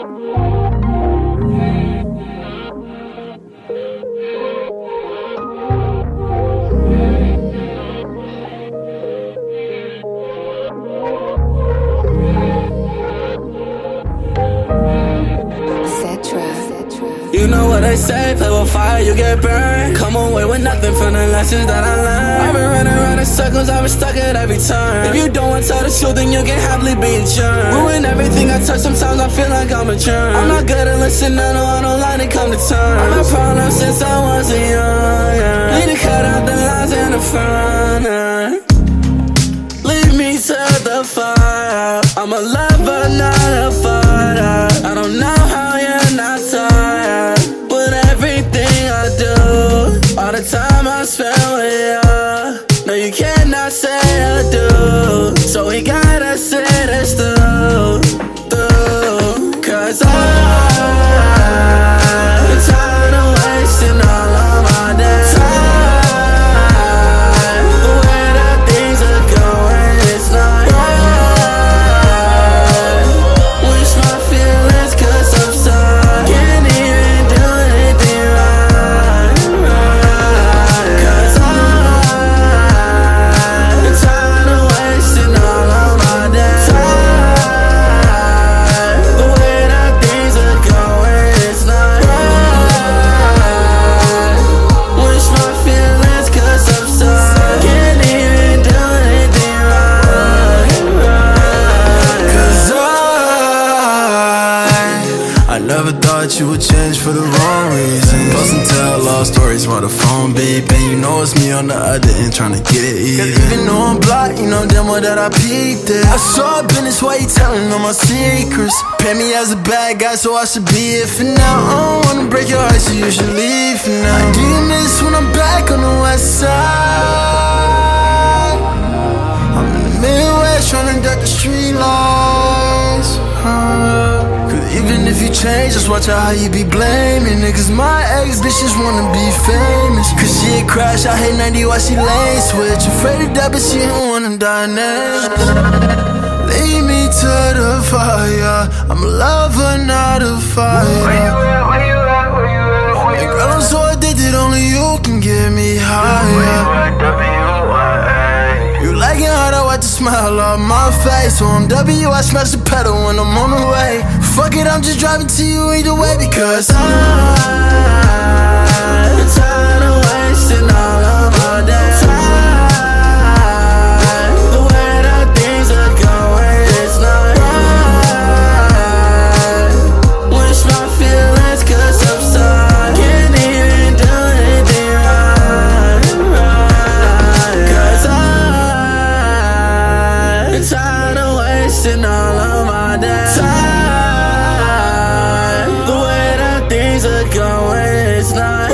You know what they say, play with fire, you get burned. Come away with nothing from the lessons that I learned. I've been running around in circles, I've been stuck at every turn. If you don't want to tell the truth, then you can happily be adjourned. Ruin everything I touch, sometimes I feel like I'm a germ. I'm not good at listening, no, I don't like to come to terms. I've had problems since I was a young, yeah. Need to cut out the lines in the front, yeah. Lead me to the fire. I'm a lover, not a fighter. I don't know how you're not tired with everything I do. All the time I spend with you. No, you cannot say I do. So we gotta say this through. Cause I'm tired of wasting all of my days. The way that things are going, it's not right. Wish my feelings could subside. Can't even do anything right. Cause I'm tired of wasting all of my days. The way that things are going, it's not right. Wish my feelings could subside. Can't even do anything right. Cause I never thought you would change for the wrong reason. Plus and tell love stories while the phone beep. And you know it's me on the other end trying to get it even. Cause even though I'm blocked, you know damn well that I peeped it. I saw a business, why you telling all my secrets? Pay me as a bad guy, so I should be it for now. I don't wanna break your heart, so you should leave for now. Do you miss when I'm back on the west side? I'm in the Midwest trying to duck the street lights. Cause even if you change, just watch out how you be blaming niggas. My ex bitches wanna be famous. Cause she a crash, I hate 90 while she lane switch. Afraid to die, but she don't wanna die next. Lead me to the fire. I'm a lover, not a fighter. Where you at, where you at, where you at, where And you girl, I'm so addicted, only you can get me higher. at, W-I-A. You like it hard, I wipe the smile off my face. So I'm W, I smash the pedal when I'm on the way. Fuck it, I'm just driving to you either way. Because I'm tired of wasting all of my days. The way that things are going, it's not right. Wish my feelings could subside. Can't even do anything right. Cause I'm tired of wasting all of my days. The way that things are going, it's not